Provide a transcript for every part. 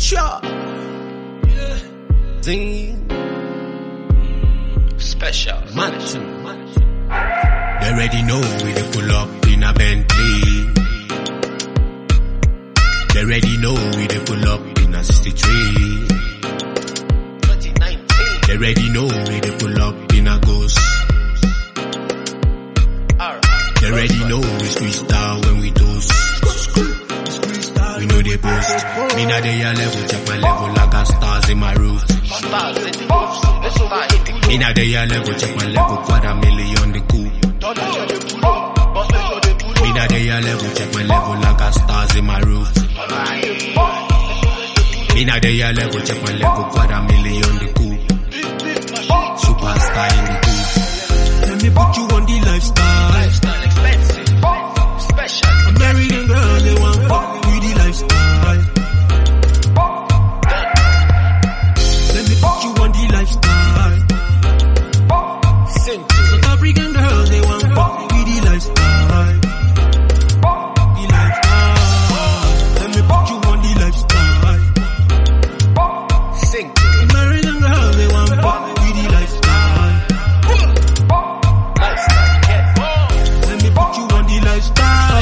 Sure. Zing. Special. Mansion. They already know we dey pull up in a Bentley. They already know we dey pull up in a 63. 2019. They already know we dey pull up in a Ghost. They already know we squeeze down when we toast. We know they post. Me na dey a level, check my level like a stars in my roof. Me na dey a level, check my level, $250,000 the coupe. Me na dey a level, check my level like a stars in my roof. Me na dey a level, check my level, $250,000 the coupe. Superstar in the coupe. Let me put you on the lifestyle. Lifestyle expensive. Special. American girl, they want fuck with the lifestyle. Let me put you on the lifestyle. South African girl, they want fuck with the lifestyle. The lifestyle. Let me put you on the lifestyle. American girl, they want fuck with the lifestyle. Let me put you on the lifestyle.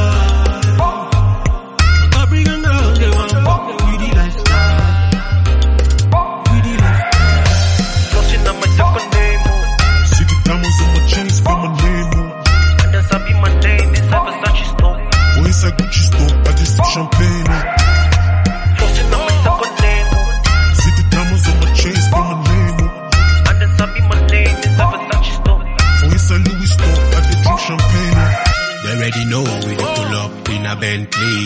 South African girl, they want fuck with the lifestyle. With the lifestyle. Flossing on my second name. City diamonds on my chain, spell my name. And that's be my name. It's a Versace store. Or inside Gucci store, I just sip champagne. Flossing on my second name. City diamonds on my chain, spell my name. And that's be my name. It's a Versace store. Or inside Louis store, I just drink champagne. They already know we dey pull up in a Bentley.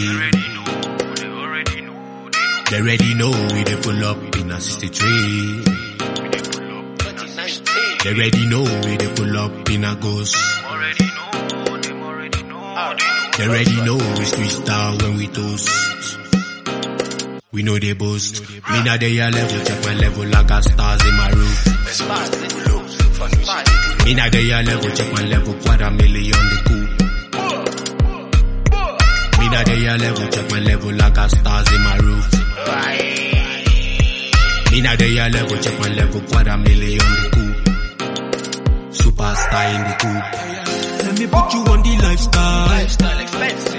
They already know we dey pull up in a 63. 2019. They already know we dey pull up in a Ghost. They already know we squeeze down when we toast. We know they boast. Me na dey a level, check my level like a stars in my roof. Me na dey a level, check my level, $250,000 the coupe. Me na dey a level, check my level like a stars in my roof. Me na dey a level, check my level, $250,000 the coupe. Superstar in the coupe. Let me put you on the lifestyle. Lifestyle expensive.